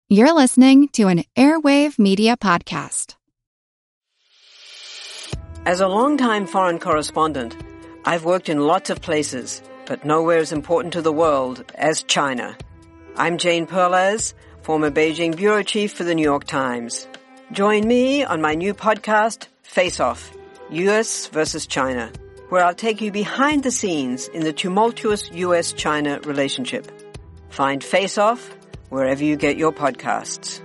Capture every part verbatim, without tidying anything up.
You're listening to an Airwave Media Podcast. As a longtime foreign correspondent, I've worked in lots of places, but nowhere as important to the world as China. I'm Jane Perlez, former Beijing bureau chief for the New York Times. Join me on my new podcast, Face Off, U S versus China, where I'll take you behind the scenes in the tumultuous U S China relationship. Find Face Off wherever you get your podcasts.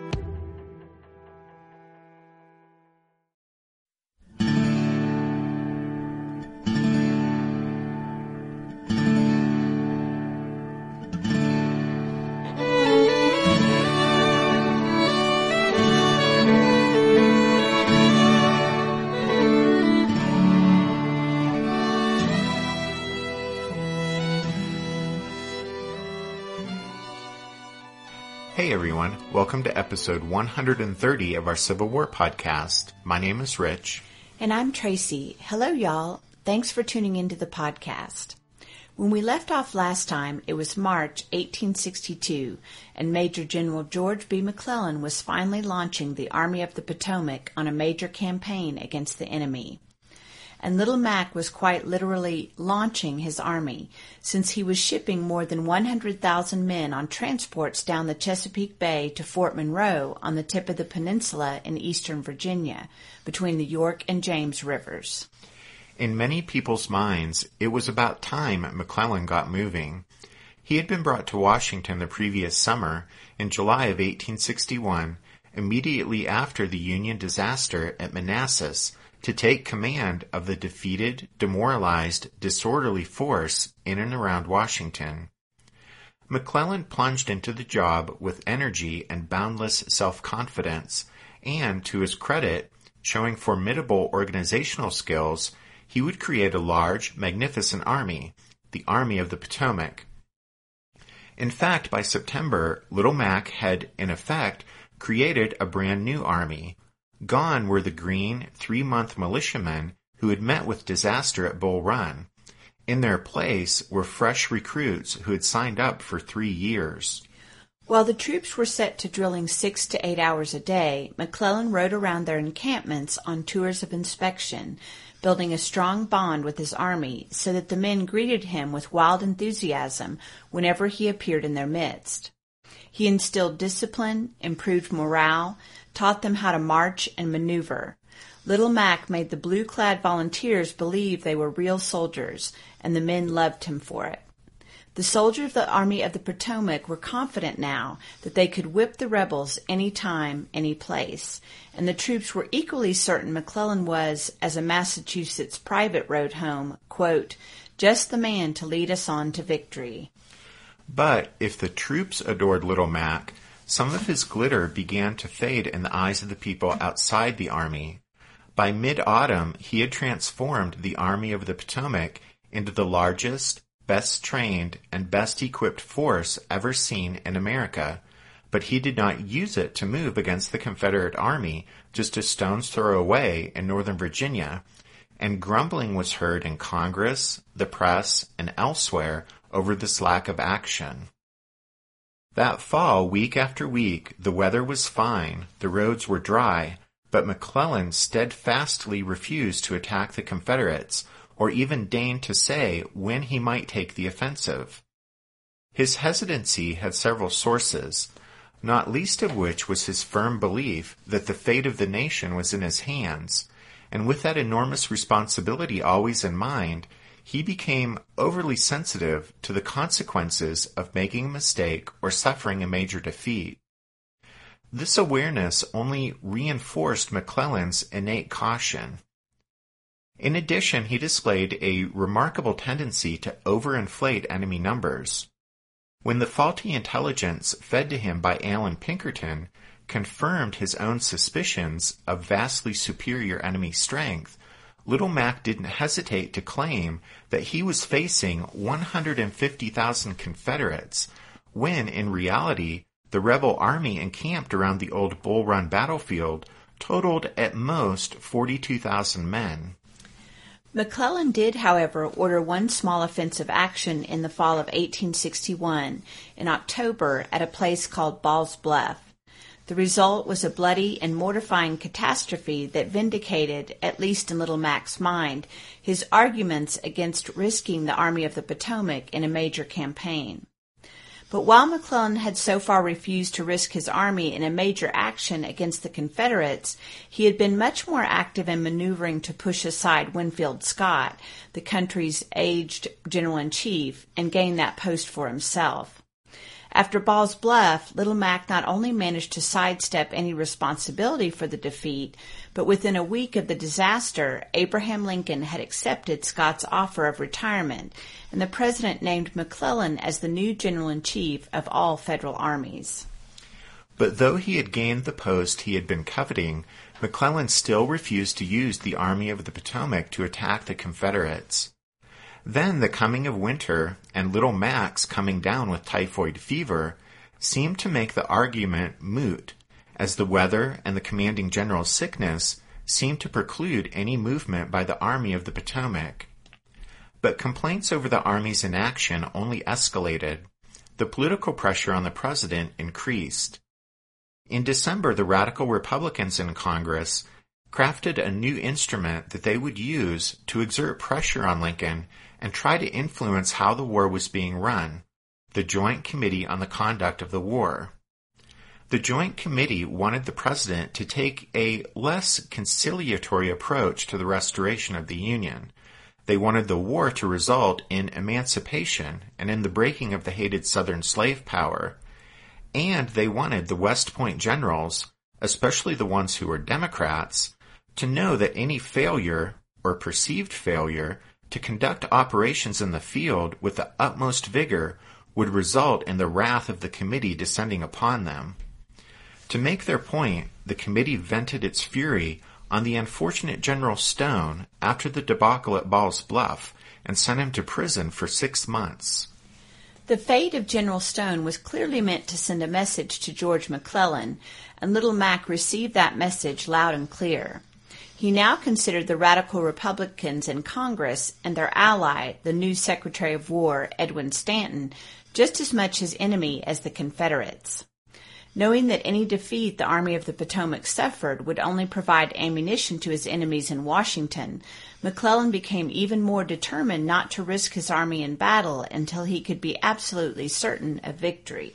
Hey everyone, welcome to episode one hundred thirty of our Civil War podcast. My name is Rich. And I'm Tracy. Hello y'all. Thanks for tuning into the podcast. When we left off last time, it was March eighteen sixty-two, and Major General George B. McClellan was finally launching the Army of the Potomac on a major campaign against the enemy. And Little Mac was quite literally launching his army, since he was shipping more than one hundred thousand men on transports down the Chesapeake Bay to Fort Monroe on the tip of the peninsula in eastern Virginia, between the York and James rivers. In many people's minds, it was about time McClellan got moving. He had been brought to Washington the previous summer, in July of eighteen sixty-one, immediately after the Union disaster at Manassas, to take command of the defeated, demoralized, disorderly force in and around Washington. McClellan plunged into the job with energy and boundless self-confidence, and, to his credit, showing formidable organizational skills, he would create a large, magnificent army, the Army of the Potomac. In fact, by September, Little Mac had, in effect, created a brand new army. Gone were the green, three-month militiamen who had met with disaster at Bull Run. In their place were fresh recruits who had signed up for three years. While the troops were set to drilling six to eight hours a day, McClellan rode around their encampments on tours of inspection, building a strong bond with his army so that the men greeted him with wild enthusiasm whenever he appeared in their midst. He instilled discipline, improved morale, taught them how to march and maneuver. Little Mac made the blue-clad volunteers believe they were real soldiers, and the men loved him for it. The soldiers of the Army of the Potomac were confident now that they could whip the rebels any time, any place, and the troops were equally certain McClellan was, as a Massachusetts private wrote home, quote, just the man to lead us on to victory. But if the troops adored Little Mac, some of his glitter began to fade in the eyes of the people outside the army. By mid-autumn, he had transformed the Army of the Potomac into the largest, best-trained, and best-equipped force ever seen in America, but he did not use it to move against the Confederate Army just a stone's throw away in Northern Virginia, and grumbling was heard in Congress, the press, and elsewhere over this lack of action. That fall, week after week, the weather was fine, the roads were dry, but McClellan steadfastly refused to attack the Confederates, or even deign to say when he might take the offensive. His hesitancy had several sources, not least of which was his firm belief that the fate of the nation was in his hands, and with that enormous responsibility always in mind, he became overly sensitive to the consequences of making a mistake or suffering a major defeat. This awareness only reinforced McClellan's innate caution. In addition, he displayed a remarkable tendency to overinflate enemy numbers. When the faulty intelligence fed to him by Allan Pinkerton confirmed his own suspicions of vastly superior enemy strength, Little Mac didn't hesitate to claim that he was facing one hundred fifty thousand Confederates, when, in reality, the rebel army encamped around the old Bull Run battlefield totaled at most forty-two thousand men. McClellan did, however, order one small offensive action in the fall of eighteen sixty-one, in October, at a place called Ball's Bluff. The result was a bloody and mortifying catastrophe that vindicated, at least in Little Mac's mind, his arguments against risking the Army of the Potomac in a major campaign. But while McClellan had so far refused to risk his army in a major action against the Confederates, he had been much more active in maneuvering to push aside Winfield Scott, the country's aged general-in-chief, and gain that post for himself. After Ball's Bluff, Little Mac not only managed to sidestep any responsibility for the defeat, but within a week of the disaster, Abraham Lincoln had accepted Scott's offer of retirement, and the president named McClellan as the new general-in-chief of all federal armies. But though he had gained the post he had been coveting, McClellan still refused to use the Army of the Potomac to attack the Confederates. Then the coming of winter and Little Mac's coming down with typhoid fever seemed to make the argument moot, as the weather and the commanding general's sickness seemed to preclude any movement by the Army of the Potomac. But complaints over the Army's inaction only escalated. The political pressure on the president increased. In December, the radical Republicans in Congress crafted a new instrument that they would use to exert pressure on Lincoln and try to influence how the war was being run, the Joint Committee on the Conduct of the War. The Joint Committee wanted the president to take a less conciliatory approach to the restoration of the Union. They wanted the war to result in emancipation and in the breaking of the hated Southern slave power, and they wanted the West Point generals, especially the ones who were Democrats, to know that any failure, or perceived failure, to conduct operations in the field with the utmost vigor would result in the wrath of the committee descending upon them. To make their point, the committee vented its fury on the unfortunate General Stone after the debacle at Ball's Bluff and sent him to prison for six months. The fate of General Stone was clearly meant to send a message to George McClellan, and Little Mac received that message loud and clear. He now considered the radical Republicans in Congress and their ally, the new Secretary of War, Edwin Stanton, just as much his enemy as the Confederates. Knowing that any defeat the Army of the Potomac suffered would only provide ammunition to his enemies in Washington, McClellan became even more determined not to risk his army in battle until he could be absolutely certain of victory.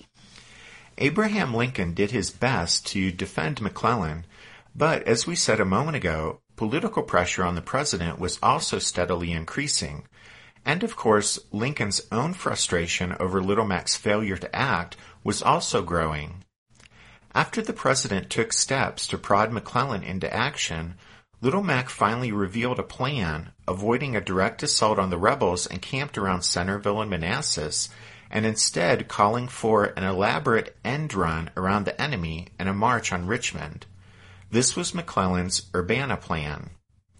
Abraham Lincoln did his best to defend McClellan, but as we said a moment ago, political pressure on the president was also steadily increasing. And of course, Lincoln's own frustration over Little Mac's failure to act was also growing. After the president took steps to prod McClellan into action, Little Mac finally revealed a plan, avoiding a direct assault on the rebels encamped around Centerville and Manassas, and instead calling for an elaborate end run around the enemy and a march on Richmond. This was McClellan's Urbana plan.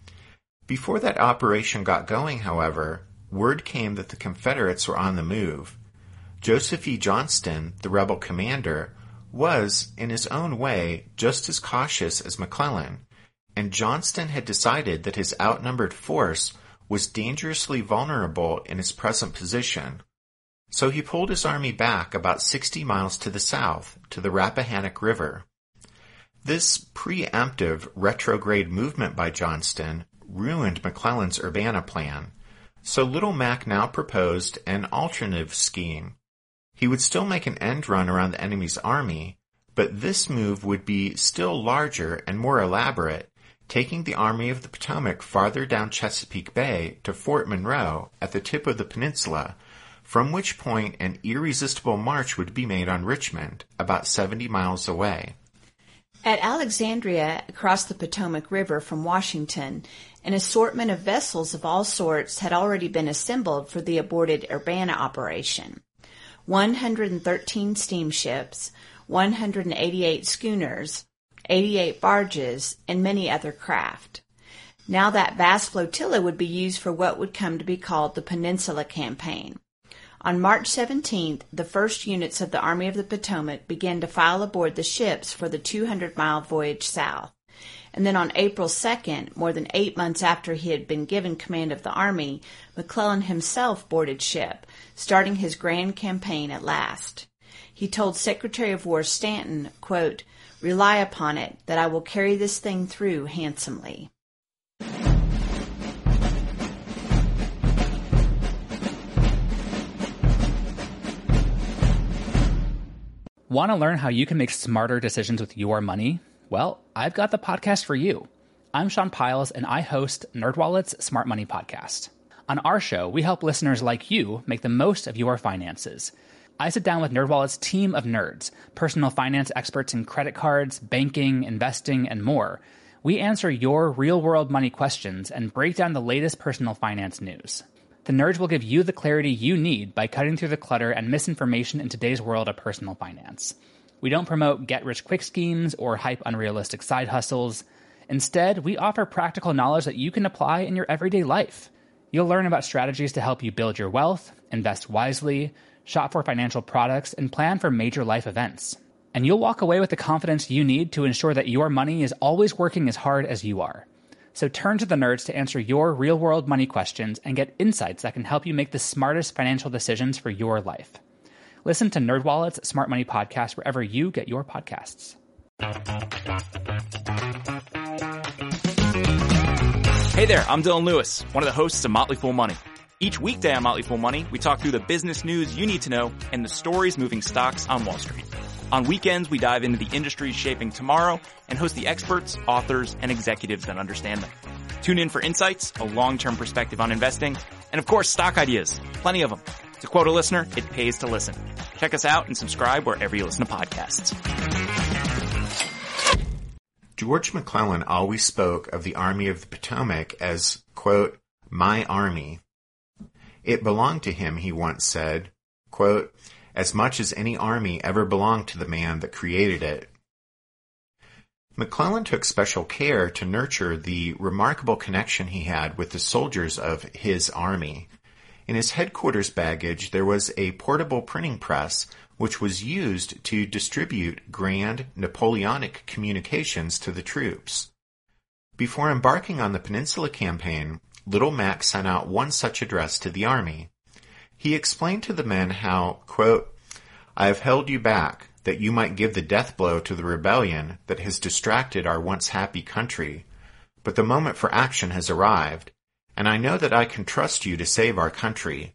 Before that operation got going, however, word came that the Confederates were on the move. Joseph E. Johnston, the rebel commander, was, in his own way, just as cautious as McClellan, and Johnston had decided that his outnumbered force was dangerously vulnerable in its present position. So he pulled his army back about sixty miles to the south, to the Rappahannock River. This preemptive retrograde movement by Johnston ruined McClellan's Urbana plan, so Little Mac now proposed an alternative scheme. He would still make an end run around the enemy's army, but this move would be still larger and more elaborate, taking the Army of the Potomac farther down Chesapeake Bay to Fort Monroe at the tip of the peninsula, from which point an irresistible march would be made on Richmond, about seventy miles away. At Alexandria, across the Potomac River from Washington, an assortment of vessels of all sorts had already been assembled for the aborted Urbana operation. one hundred thirteen steamships, one hundred eighty-eight schooners, eighty-eight barges, and many other craft. Now that vast flotilla would be used for what would come to be called the Peninsula Campaign. On March seventeenth, the first units of the Army of the Potomac began to file aboard the ships for the two hundred mile voyage south. And then on April second, more than eight months after he had been given command of the army, McClellan himself boarded ship, starting his grand campaign at last. He told Secretary of War Stanton, quote, "Rely upon it that I will carry this thing through handsomely." Want to learn how you can make smarter decisions with your money? Well, I've got the podcast for you. I'm Sean Piles, and I host NerdWallet's Smart Money Podcast. On our show, we help listeners like you make the most of your finances. I sit down with NerdWallet's team of nerds, personal finance experts in credit cards, banking, investing, and more. We answer your real-world money questions and break down the latest personal finance news. The nerds will give you the clarity you need by cutting through the clutter and misinformation in today's world of personal finance. We don't promote get-rich-quick schemes or hype unrealistic side hustles. Instead, we offer practical knowledge that you can apply in your everyday life. You'll learn about strategies to help you build your wealth, invest wisely, shop for financial products, and plan for major life events. And you'll walk away with the confidence you need to ensure that your money is always working as hard as you are. So turn to the nerds to answer your real-world money questions and get insights that can help you make the smartest financial decisions for your life. Listen to NerdWallet's Smart Money Podcast wherever you get your podcasts. Hey there, I'm Dylan Lewis, one of the hosts of Motley Fool Money. Each weekday on Motley Fool Money, we talk through the business news you need to know and the stories moving stocks on Wall Street. On weekends, we dive into the industries shaping tomorrow and host the experts, authors, and executives that understand them. Tune in for insights, a long-term perspective on investing, and of course, stock ideas. Plenty of them. To quote a listener, it pays to listen. Check us out and subscribe wherever you listen to podcasts. George McClellan always spoke of the Army of the Potomac as, quote, my army. It belonged to him, he once said, quote, as much as any army ever belonged to the man that created it. McClellan took special care to nurture the remarkable connection he had with the soldiers of his army. In his headquarters baggage, there was a portable printing press which was used to distribute grand Napoleonic communications to the troops. Before embarking on the Peninsula Campaign, Little Mac sent out one such address to the army. He explained to the men how, quote, I have held you back, that you might give the death blow to the rebellion that has distracted our once happy country. But the moment for action has arrived, and I know that I can trust you to save our country.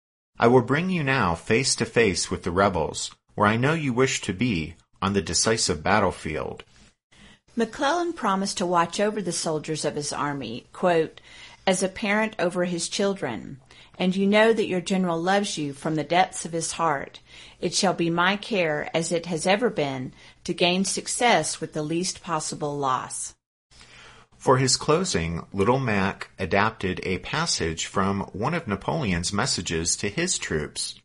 I will bring you now face to face with the rebels, where I know you wish to be, on the decisive battlefield. McClellan promised to watch over the soldiers of his army, quote, as a parent over his children. And you know that your general loves you from the depths of his heart. It shall be my care, as it has ever been, to gain success with the least possible loss. For his closing, Little Mac adapted a passage from one of Napoleon's messages to his troops.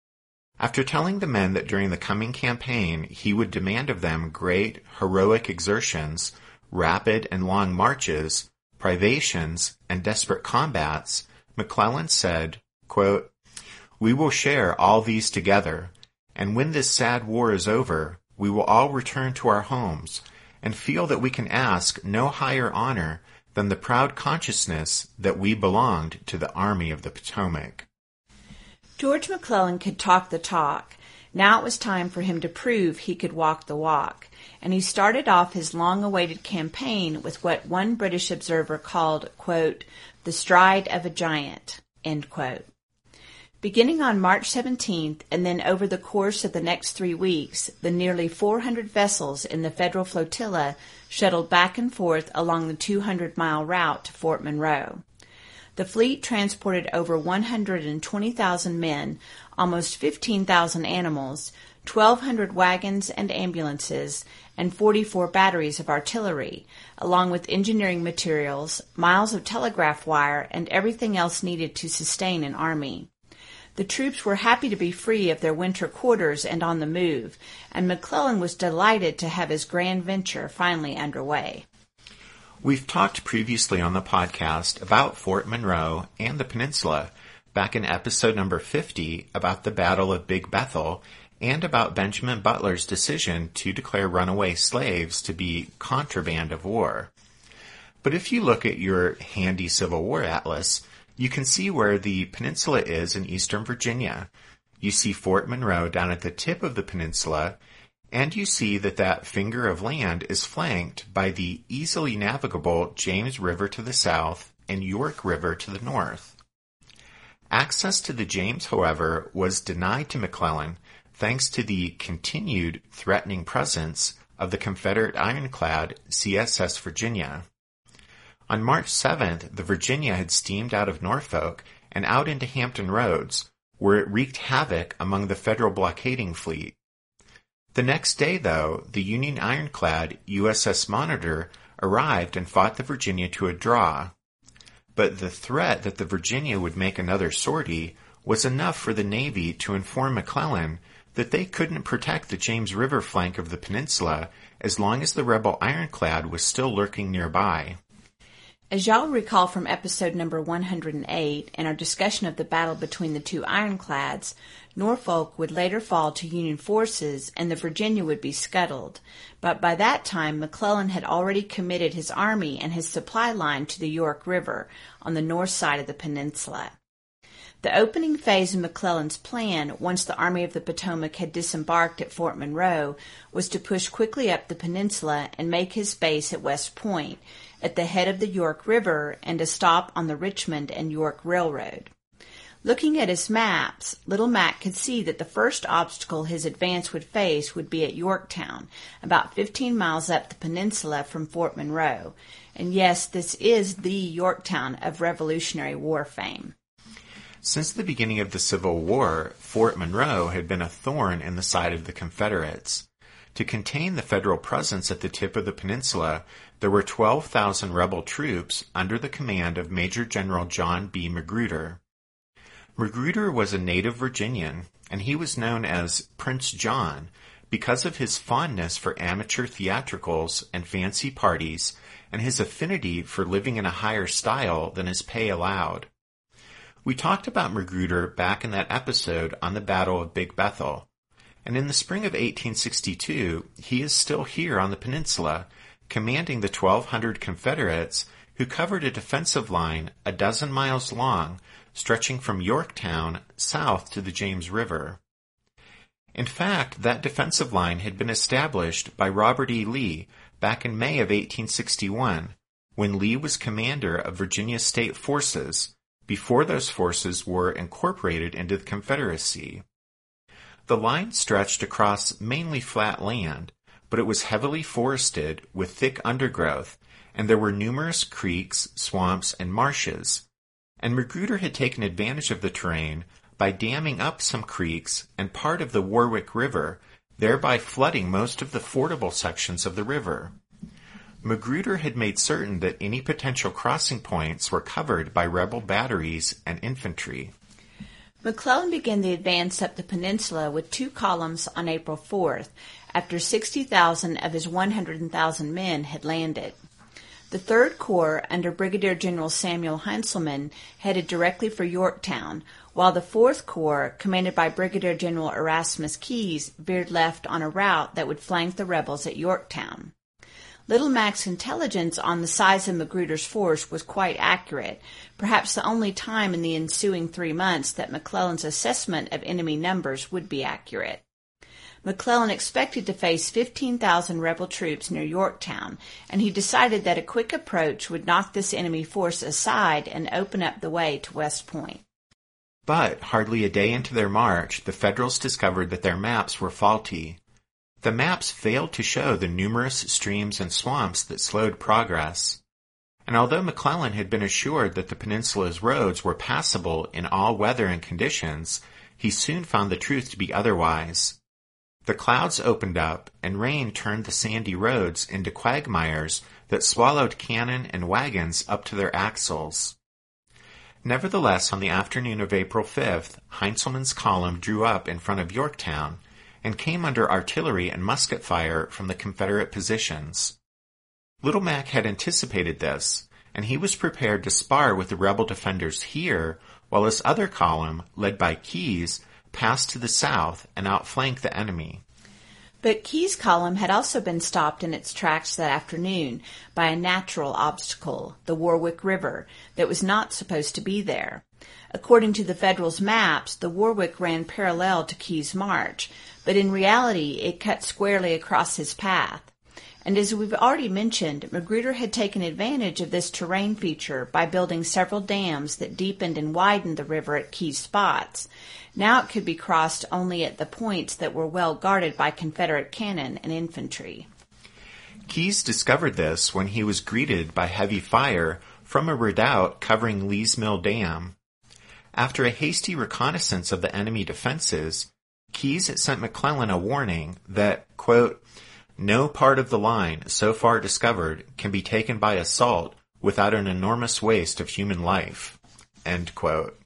After telling the men that during the coming campaign he would demand of them great, heroic exertions, rapid and long marches, privations, and desperate combats, McClellan said, quote, we will share all these together, and when this sad war is over, we will all return to our homes and feel that we can ask no higher honor than the proud consciousness that we belonged to the Army of the Potomac. George McClellan could talk the talk. Now it was time for him to prove he could walk the walk, and he started off his long-awaited campaign with what one British observer called, quote, the stride of a giant, end quote. Beginning on March seventeenth and then over the course of the next three weeks, the nearly four hundred vessels in the Federal flotilla shuttled back and forth along the two hundred mile route to Fort Monroe. The fleet transported over one hundred twenty thousand men, almost fifteen thousand animals, twelve hundred wagons and ambulances, and forty-four batteries of artillery, along with engineering materials, miles of telegraph wire, and everything else needed to sustain an army. The troops were happy to be free of their winter quarters and on the move, and McClellan was delighted to have his grand venture finally underway. We've talked previously on the podcast about Fort Monroe and the Peninsula, back in episode number fifty about the Battle of Big Bethel, and about Benjamin Butler's decision to declare runaway slaves to be contraband of war. But if you look at your handy Civil War atlas, you can see where the peninsula is in eastern Virginia. you see Fort Monroe down at the tip of the peninsula, and you see that that finger of land is flanked by the easily navigable James River to the south and York River to the north. Access to the James, however, was denied to McClellan thanks to the continued threatening presence of the Confederate ironclad C S S Virginia. On March seventh, the Virginia had steamed out of Norfolk and out into Hampton Roads, where it wreaked havoc among the Federal blockading fleet. The next day, though, the Union ironclad U S S Monitor arrived and fought the Virginia to a draw. But the threat that the Virginia would make another sortie was enough for the Navy to inform McClellan that they couldn't protect the James River flank of the peninsula as long as the rebel ironclad was still lurking nearby. As y'all recall from episode number one hundred eight and our discussion of the battle between the two ironclads, Norfolk would later fall to Union forces and the Virginia would be scuttled. But by that time, McClellan had already committed his army and his supply line to the York River on the north side of the peninsula. The opening phase of McClellan's plan, once the Army of the Potomac had disembarked at Fort Monroe, was to push quickly up the peninsula and make his base at West Point, at the head of the York River, and to stop on the Richmond and York Railroad. Looking at his maps, Little Mac could see that the first obstacle his advance would face would be at Yorktown, about fifteen miles up the peninsula from Fort Monroe. And yes, this is the Yorktown of Revolutionary War fame. Since the beginning of the Civil War, Fort Monroe had been a thorn in the side of the Confederates. To contain the Federal presence at the tip of the peninsula, there were twelve thousand rebel troops under the command of Major General John B. Magruder. Magruder was a native Virginian, and he was known as Prince John because of his fondness for amateur theatricals and fancy parties and his affinity for living in a higher style than his pay allowed. We talked about Magruder back in that episode on the Battle of Big Bethel, and in the spring of eighteen sixty-two, he is still here on the peninsula, commanding the twelve hundred Confederates who covered a defensive line a dozen miles long, stretching from Yorktown south to the James River. In fact, that defensive line had been established by Robert E. Lee back in May of eighteen sixty-one, when Lee was commander of Virginia State Forces, before those forces were incorporated into the Confederacy. The line stretched across mainly flat land, but it was heavily forested with thick undergrowth, and there were numerous creeks, swamps, and marshes. And Magruder had taken advantage of the terrain by damming up some creeks and part of the Warwick River, thereby flooding most of the fordable sections of the river. Magruder had made certain that any potential crossing points were covered by rebel batteries and infantry. McClellan began the advance up the peninsula with two columns on April fourth, after sixty thousand of his one hundred thousand men had landed. The Third Corps, under Brigadier General Samuel Heintzelman, headed directly for Yorktown, while the Fourth Corps, commanded by Brigadier General Erasmus Keyes, veered left on a route that would flank the rebels at Yorktown. Little Mac's intelligence on the size of Magruder's force was quite accurate, perhaps the only time in the ensuing three months that McClellan's assessment of enemy numbers would be accurate. McClellan expected to face fifteen thousand rebel troops near Yorktown, and he decided that a quick approach would knock this enemy force aside and open up the way to West Point. But hardly a day into their march, the Federals discovered that their maps were faulty. The maps failed to show the numerous streams and swamps that slowed progress. And although McClellan had been assured that the peninsula's roads were passable in all weather and conditions, he soon found the truth to be otherwise. The clouds opened up, and rain turned the sandy roads into quagmires that swallowed cannon and wagons up to their axles. Nevertheless, on the afternoon of April fifth, Heintzelman's column drew up in front of Yorktown and came under artillery and musket fire from the Confederate positions. Little Mac had anticipated this, and he was prepared to spar with the rebel defenders here, while his other column, led by Keyes, passed to the south and outflanked the enemy. But Keyes' column had also been stopped in its tracks that afternoon by a natural obstacle, the Warwick River, that was not supposed to be there. According to the Federals' maps, the Warwick ran parallel to Keyes' march, but in reality it cut squarely across his path. And as we've already mentioned, Magruder had taken advantage of this terrain feature by building several dams that deepened and widened the river at key spots. Now it could be crossed only at the points that were well guarded by Confederate cannon and infantry. Keyes discovered this when he was greeted by heavy fire from a redoubt covering Lee's Mill Dam. After a hasty reconnaissance of the enemy defenses, Keyes sent McClellan a warning that, quote, "No part of the line so far discovered can be taken by assault without an enormous waste of human life," end quote.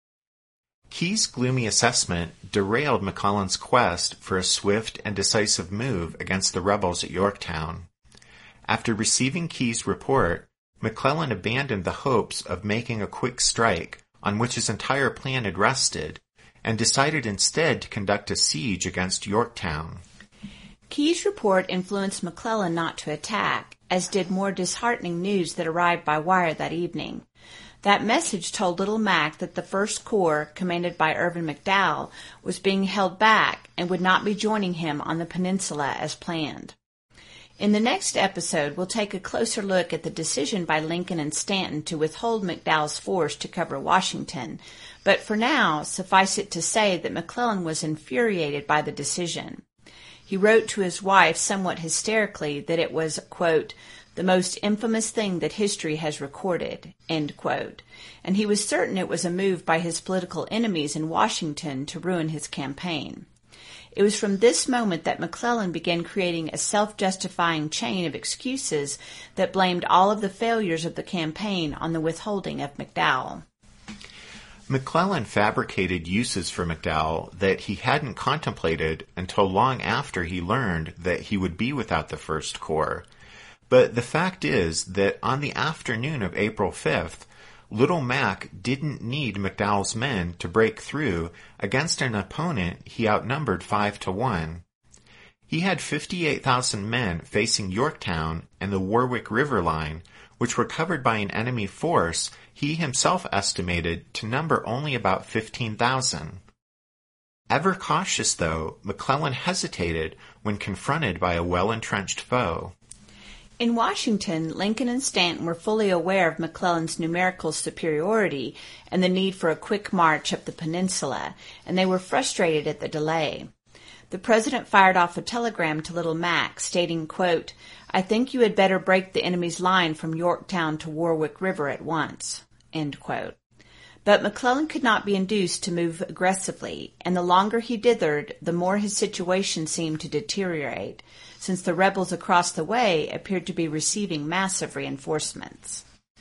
Keyes' gloomy assessment derailed McClellan's quest for a swift and decisive move against the rebels at Yorktown. After receiving Keyes' report, McClellan abandoned the hopes of making a quick strike on which his entire plan had rested, and decided instead to conduct a siege against Yorktown. Keyes' report influenced McClellan not to attack, as did more disheartening news that arrived by wire that evening. That message told Little Mac that the First Corps, commanded by Irvin McDowell, was being held back and would not be joining him on the peninsula as planned. In the next episode, we'll take a closer look at the decision by Lincoln and Stanton to withhold McDowell's force to cover Washington, but for now, suffice it to say that McClellan was infuriated by the decision. He wrote to his wife somewhat hysterically that it was, quote, "the most infamous thing that history has recorded," end quote, and he was certain it was a move by his political enemies in Washington to ruin his campaign. It was from this moment that McClellan began creating a self-justifying chain of excuses that blamed all of the failures of the campaign on the withholding of McDowell. McClellan fabricated uses for McDowell that he hadn't contemplated until long after he learned that he would be without the First Corps. But the fact is that on the afternoon of April fifth, Little Mac didn't need McDowell's men to break through against an opponent he outnumbered five to one. He had fifty-eight thousand men facing Yorktown and the Warwick River line, which were covered by an enemy force he himself estimated to number only about fifteen thousand. Ever cautious, though, McClellan hesitated when confronted by a well-entrenched foe. In Washington, Lincoln and Stanton were fully aware of McClellan's numerical superiority and the need for a quick march up the peninsula, and they were frustrated at the delay. The president fired off a telegram to Little Mac stating, quote, "I think you had better break the enemy's line from Yorktown to Warwick River at once," end quote. But McClellan could not be induced to move aggressively, and the longer he dithered, the more his situation seemed to deteriorate, since the rebels across the way appeared to be receiving massive reinforcements.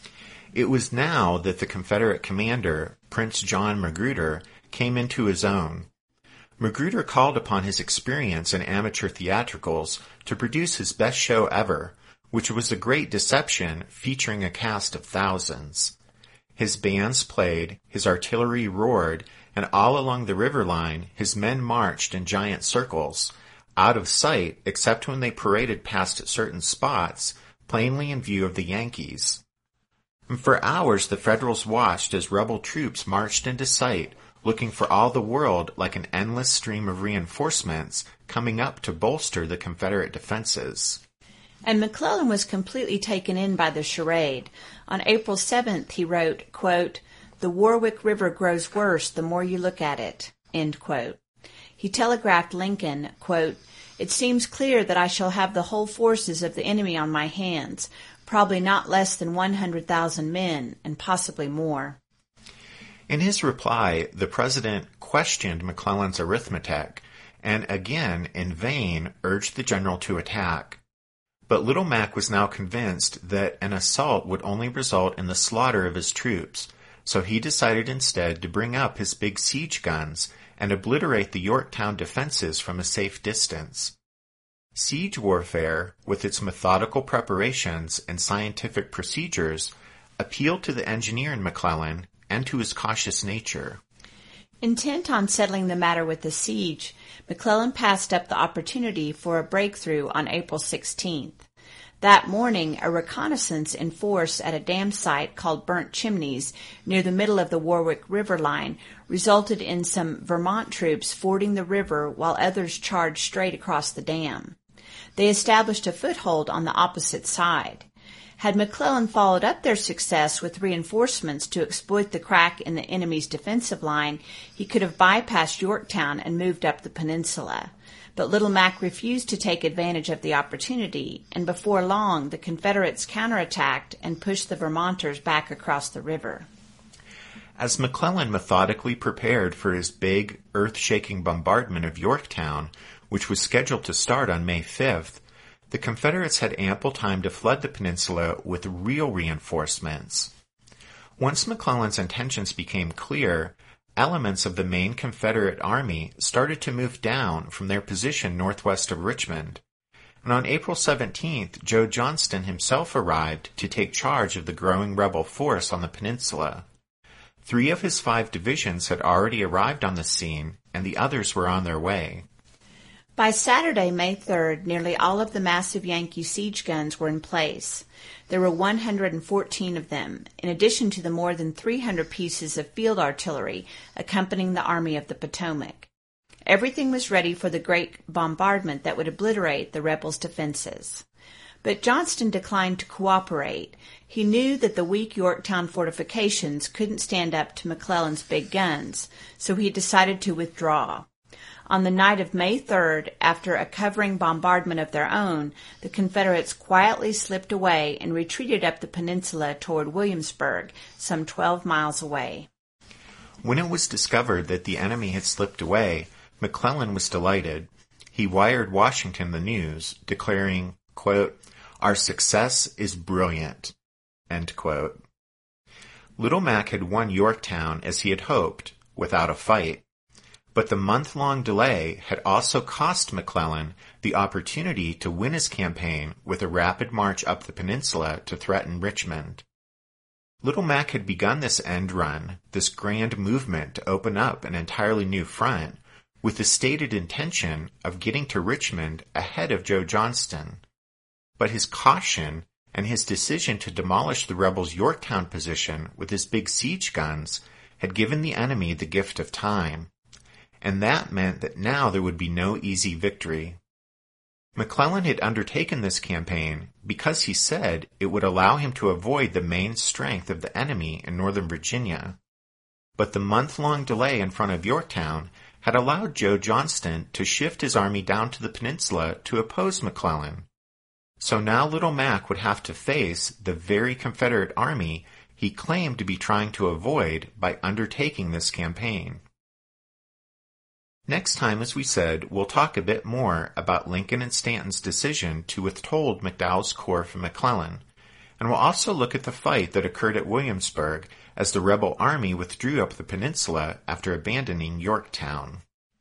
It was now that the Confederate commander, Prince John Magruder, came into his own. Magruder called upon his experience in amateur theatricals to produce his best show ever, which was a great deception featuring a cast of thousands. His bands played, his artillery roared, and all along the river line his men marched in giant circles, out of sight except when they paraded past certain spots, plainly in view of the Yankees. And for hours the Federals watched as rebel troops marched into sight, looking for all the world like an endless stream of reinforcements coming up to bolster the Confederate defenses. And McClellan was completely taken in by the charade. On April seventh, he wrote, quote, "The Warwick River grows worse the more you look at it," end quote. He telegraphed Lincoln, quote, "It seems clear that I shall have the whole forces of the enemy on my hands, probably not less than one hundred thousand men, and possibly more." In his reply, the president questioned McClellan's arithmetic, and again, in vain, urged the general to attack. But Little Mac was now convinced that an assault would only result in the slaughter of his troops, so he decided instead to bring up his big siege guns and obliterate the Yorktown defenses from a safe distance. Siege warfare, with its methodical preparations and scientific procedures, appealed to the engineer in McClellan and to his cautious nature. Intent on settling the matter with the siege, McClellan passed up the opportunity for a breakthrough on April sixteenth. That morning, a reconnaissance in force at a dam site called Burnt Chimneys near the middle of the Warwick River line resulted in some Vermont troops fording the river while others charged straight across the dam. They established a foothold on the opposite side. Had McClellan followed up their success with reinforcements to exploit the crack in the enemy's defensive line, he could have bypassed Yorktown and moved up the peninsula. But Little Mac refused to take advantage of the opportunity, and before long the Confederates counterattacked and pushed the Vermonters back across the river. As McClellan methodically prepared for his big, earth-shaking bombardment of Yorktown, which was scheduled to start on May fifth, the Confederates had ample time to flood the peninsula with real reinforcements. Once McClellan's intentions became clear, elements of the main Confederate army started to move down from their position northwest of Richmond, and on April seventeenth, Joe Johnston himself arrived to take charge of the growing rebel force on the peninsula. Three of his five divisions had already arrived on the scene, and the others were on their way. By Saturday, May third, nearly all of the massive Yankee siege guns were in place. There were one hundred fourteen of them, in addition to the more than three hundred pieces of field artillery accompanying the Army of the Potomac. Everything was ready for the great bombardment that would obliterate the rebels' defenses. But Johnston declined to cooperate. He knew that the weak Yorktown fortifications couldn't stand up to McClellan's big guns, so he decided to withdraw. On the night of May third, after a covering bombardment of their own, the Confederates quietly slipped away and retreated up the peninsula toward Williamsburg, some twelve miles away. When it was discovered that the enemy had slipped away, McClellan was delighted. He wired Washington the news, declaring, quote, "Our success is brilliant," end quote. Little Mac had won Yorktown as he had hoped, without a fight. But the month-long delay had also cost McClellan the opportunity to win his campaign with a rapid march up the peninsula to threaten Richmond. Little Mac had begun this end run, this grand movement to open up an entirely new front, with the stated intention of getting to Richmond ahead of Joe Johnston. But his caution and his decision to demolish the rebels' Yorktown position with his big siege guns had given the enemy the gift of time. And that meant that now there would be no easy victory. McClellan had undertaken this campaign because he said it would allow him to avoid the main strength of the enemy in northern Virginia. But the month-long delay in front of Yorktown had allowed Joe Johnston to shift his army down to the peninsula to oppose McClellan. So now Little Mac would have to face the very Confederate army he claimed to be trying to avoid by undertaking this campaign. Next time, as we said, we'll talk a bit more about Lincoln and Stanton's decision to withhold McDowell's corps from McClellan, and we'll also look at the fight that occurred at Williamsburg as the rebel army withdrew up the peninsula after abandoning Yorktown.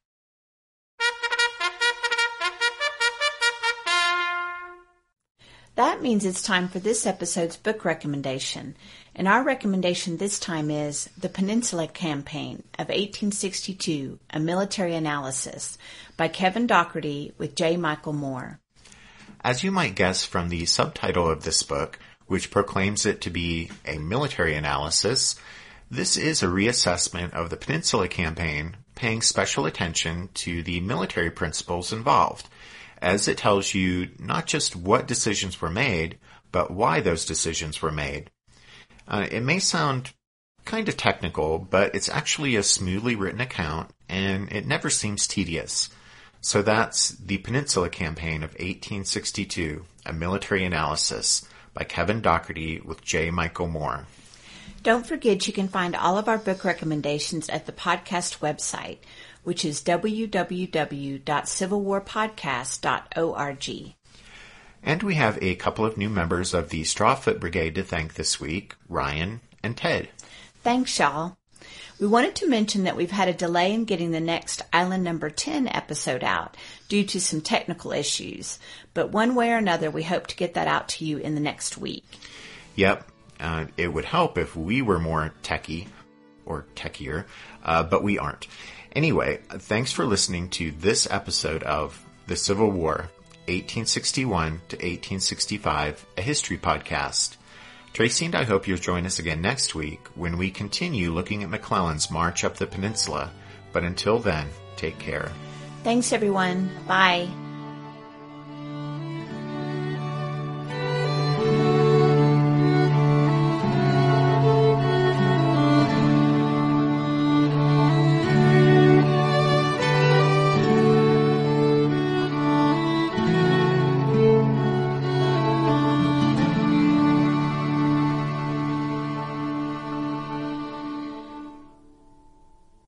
That means it's time for this episode's book recommendation, and our recommendation this time is The Peninsula Campaign of eighteen sixty-two, A Military Analysis by Kevin Dougherty with J. Michael Moore. As you might guess from the subtitle of this book, which proclaims it to be a military analysis, this is a reassessment of the Peninsula Campaign, paying special attention to the military principles involved, as it tells you not just what decisions were made, but why those decisions were made. Uh, it may sound kind of technical, but it's actually a smoothly written account, and it never seems tedious. So that's The Peninsula Campaign of eighteen sixty-two, A Military Analysis by Kevin Dougherty with J. Michael Moore. Don't forget you can find all of our book recommendations at the podcast website, which is w w w dot civil war podcast dot org. And we have a couple of new members of the Strawfoot Brigade to thank this week, Ryan and Ted. Thanks, y'all. We wanted to mention that we've had a delay in getting the next Island Number ten episode out due to some technical issues, but one way or another we hope to get that out to you in the next week. Yep, uh, it would help if we were more techie, or techier, uh, but we aren't. Anyway, thanks for listening to this episode of The Civil War, eighteen sixty-one to eighteen sixty-five, a history podcast. Tracy and I hope you'll join us again next week when we continue looking at McClellan's march up the peninsula. But until then, take care. Thanks, everyone. Bye.